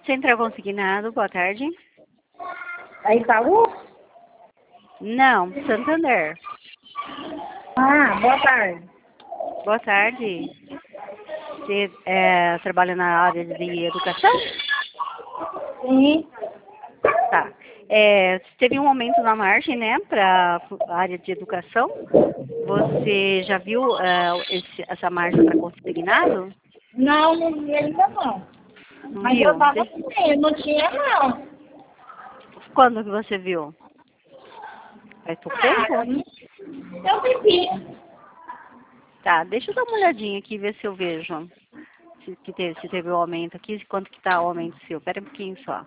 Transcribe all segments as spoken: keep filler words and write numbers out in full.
Central Consignado, boa tarde. Aí, Itaú? Não, Santander. Ah, boa tarde. Boa tarde. Você é, trabalha na área de educação? Sim. Tá. É, teve um aumento na margem, né, para a área de educação. Você já viu é, esse, essa margem para consignado? Não, não vi ainda não. Não Mas viu? eu tava De- assim, não tinha não. Quando que você viu? Faz pouco Ah, tempo? eu vivi. Tá, deixa eu dar uma olhadinha aqui, ver se eu vejo. Se, que teve, se teve o aumento aqui, quanto que tá o aumento seu. Pera um pouquinho só.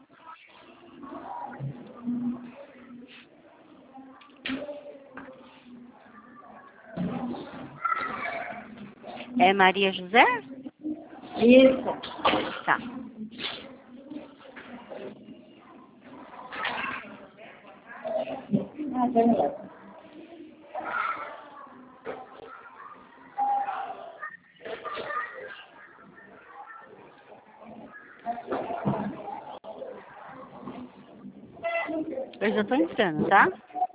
É Maria José? Isso. Tá. Ah, beleza. Eu já tô entrando, tá?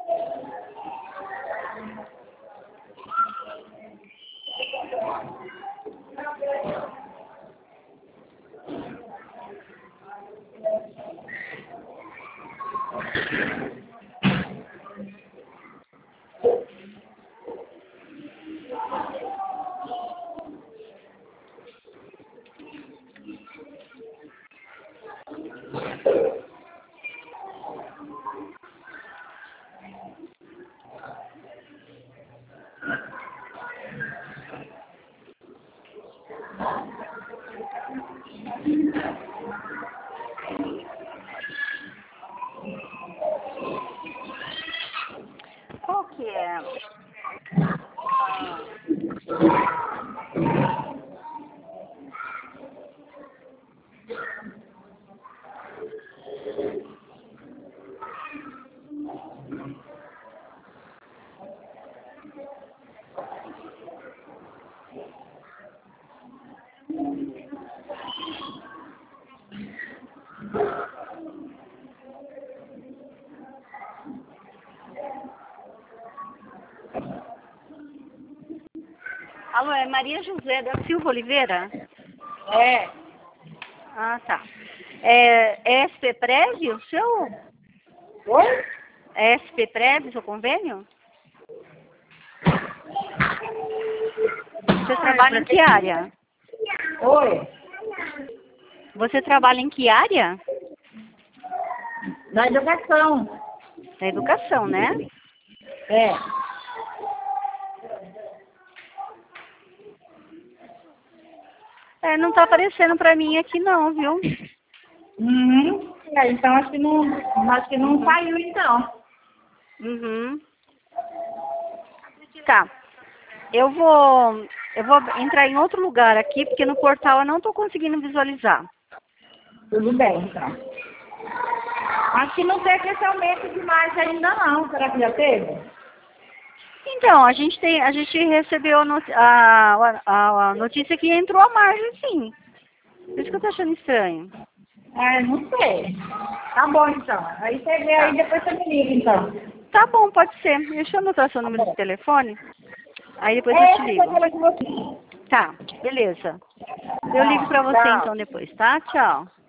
Qual que é? Ah, alô, é Maria José da Silva Oliveira? É. Ah, tá. É, é S P Prévio o seu? Oi? É S P Prévio o seu convênio? Você Ah, trabalha em que área? Oi? Você trabalha em que área? Da educação. Da educação, né? É. É, não tá aparecendo pra mim aqui não, viu? Uhum. É, então acho que não, acho que não Uhum. saiu então. Uhum. Tá. Eu vou, eu vou entrar em outro lugar aqui, porque no portal eu não estou conseguindo visualizar. Tudo bem, então. Acho que não teve esse aumento de margem ainda não. Será que já teve? Então, a gente tem, a gente recebeu a, noti- a, a, a notícia que entrou a margem, sim. Por isso que eu tô achando estranho. É, não sei. Tá bom, então. Aí você vê aí, Tá. depois você me liga, então. Tá bom, pode ser. Deixa eu anotar seu Tá número de bom. telefone. Aí depois eu É, te eu vou ligo. falar com você. Tá, beleza. Eu ligo Tá, pra você então tchau. depois, tá? Tchau.